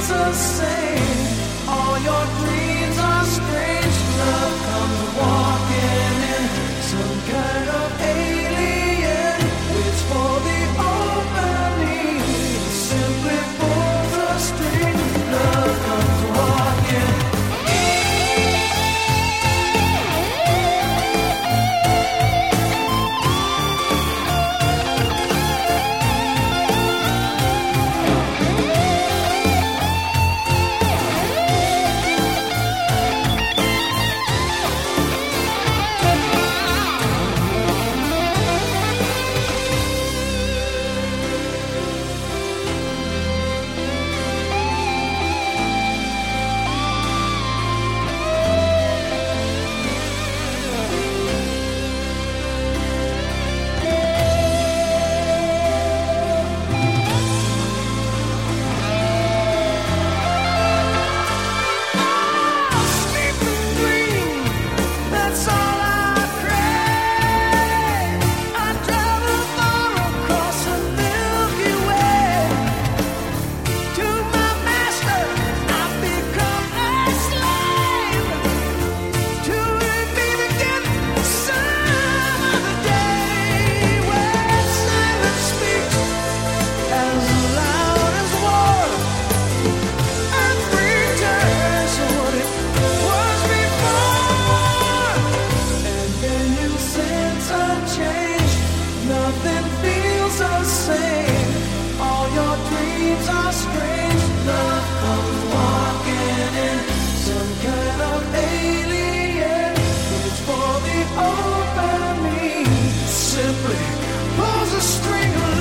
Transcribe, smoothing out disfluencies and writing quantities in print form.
feels the same. All your dreams are strange. Love comes walking in, some kind of alien waits for the opening. Simply pulls a string. Love comes walking in. Nothing feels the same. All your dreams are strange. Love comes walking in, some kind of alien waits for the opening. Simply pulls a string.